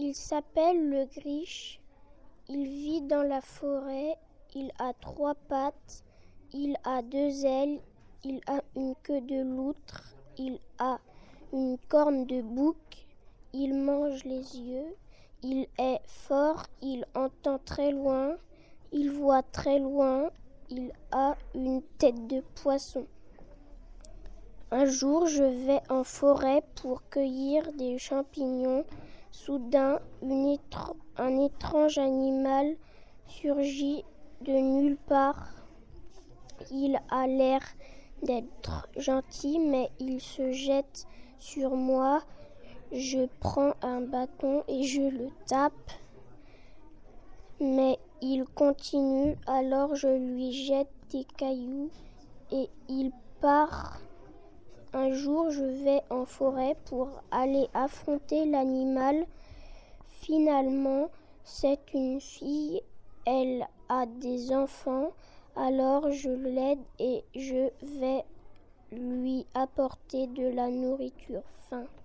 Il s'appelle le griche, il vit dans la forêt, il a 3 pattes, il a 2 ailes, il a une queue de loutre, il a une corne de bouc, il mange les yeux, il est fort, il entend très loin, il voit très loin, il a une tête de poisson. Un jour, je vais en forêt pour cueillir des champignons. Soudain, un étrange animal surgit de nulle part. Il a l'air d'être gentil, mais il se jette sur moi. Je prends un bâton et je le tape. Mais il continue, alors je lui jette des cailloux et il part. Un jour, je vais en forêt pour aller affronter l'animal. Finalement, c'est une fille, elle a des enfants, alors je l'aide et je vais lui apporter de la nourriture. Fin.